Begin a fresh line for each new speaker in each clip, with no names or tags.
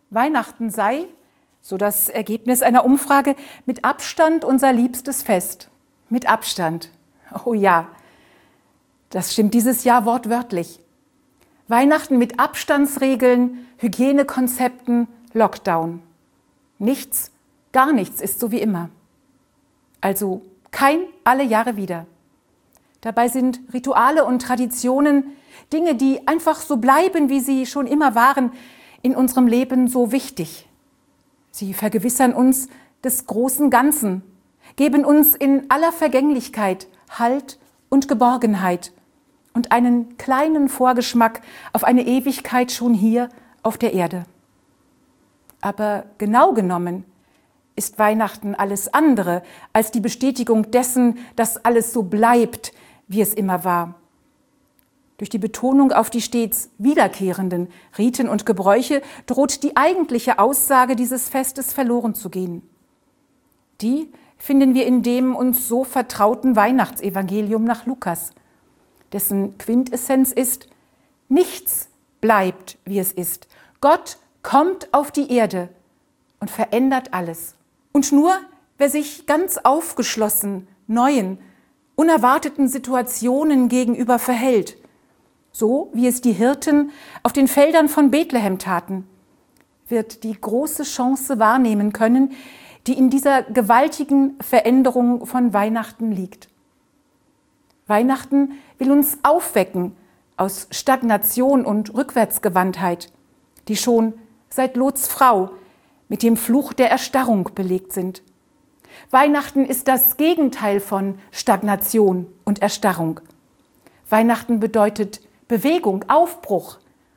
Weihnachten sei, so das Ergebnis einer Umfrage, mit Abstand unser liebstes Fest. Mit Abstand. Oh ja, das stimmt dieses Jahr wortwörtlich. Weihnachten mit Abstandsregeln, Hygienekonzepten, Lockdown. Nichts, gar nichts ist so wie immer. Also kein alle Jahre wieder. Dabei sind Rituale und Traditionen, Dinge, die einfach so bleiben, wie sie schon immer waren, in unserem Leben so wichtig. Sie vergewissern uns des großen Ganzen, geben uns in aller Vergänglichkeit Halt und Geborgenheit und einen kleinen Vorgeschmack auf eine Ewigkeit schon hier auf der Erde. Aber genau genommen ist Weihnachten alles andere als die Bestätigung dessen, dass alles so bleibt, wie es immer war. Durch die Betonung auf die stets wiederkehrenden Riten und Gebräuche droht die eigentliche Aussage dieses Festes verloren zu gehen. Die finden wir in dem uns so vertrauten Weihnachtsevangelium nach Lukas, dessen Quintessenz ist: Nichts bleibt, wie es ist. Gott kommt auf die Erde und verändert alles. Und nur wer sich ganz aufgeschlossen neuen, unerwarteten Situationen gegenüber verhält, so wie es die Hirten auf den Feldern von Bethlehem taten, wird die große Chance wahrnehmen können, die in dieser gewaltigen Veränderung von Weihnachten liegt. Weihnachten will uns aufwecken aus Stagnation und Rückwärtsgewandtheit, die schon seit Lots Frau mit dem Fluch der Erstarrung belegt sind. Weihnachten ist das Gegenteil von Stagnation und Erstarrung. Weihnachten bedeutet Bewegung, Aufbruch.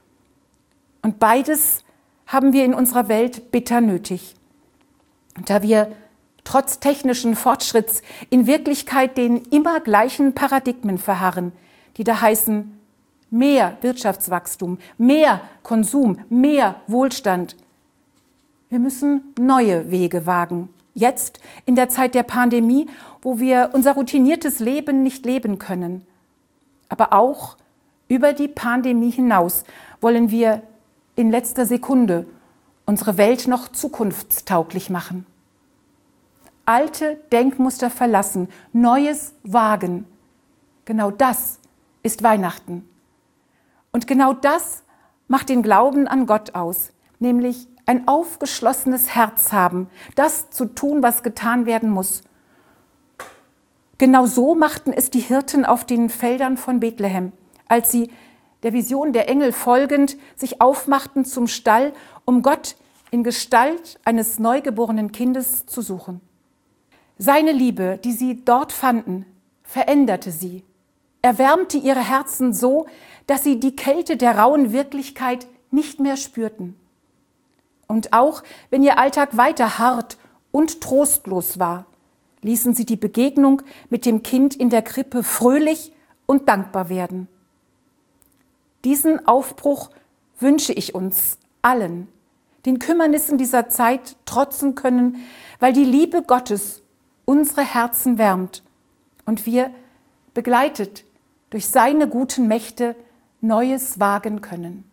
Und beides haben wir in unserer Welt bitter nötig. Und da wir trotz technischen Fortschritts in Wirklichkeit den immer gleichen Paradigmen verharren, die da heißen: mehr Wirtschaftswachstum, mehr Konsum, mehr Wohlstand. Wir müssen neue Wege wagen. Jetzt, in der Zeit der Pandemie, wo wir unser routiniertes Leben nicht leben können. Aber auch über die Pandemie hinaus wollen wir in letzter Sekunde unsere Welt noch zukunftstauglich machen. Alte Denkmuster verlassen, Neues wagen. Genau das ist Weihnachten. Und genau das macht den Glauben an Gott aus, nämlich ein aufgeschlossenes Herz haben, das zu tun, was getan werden muss. Genau so machten es die Hirten auf den Feldern von Bethlehem, als sie der Vision der Engel folgend sich aufmachten zum Stall, um Gott in Gestalt eines neugeborenen Kindes zu suchen. Seine Liebe, die sie dort fanden, veränderte sie, erwärmte ihre Herzen so, dass sie die Kälte der rauen Wirklichkeit nicht mehr spürten. Und auch wenn ihr Alltag weiter hart und trostlos war, ließen sie die Begegnung mit dem Kind in der Krippe fröhlich und dankbar werden. Diesen Aufbruch wünsche ich uns allen, den Kümmernissen dieser Zeit trotzen können, weil die Liebe Gottes unsere Herzen wärmt und wir, begleitet durch seine guten Mächte, Neues wagen können.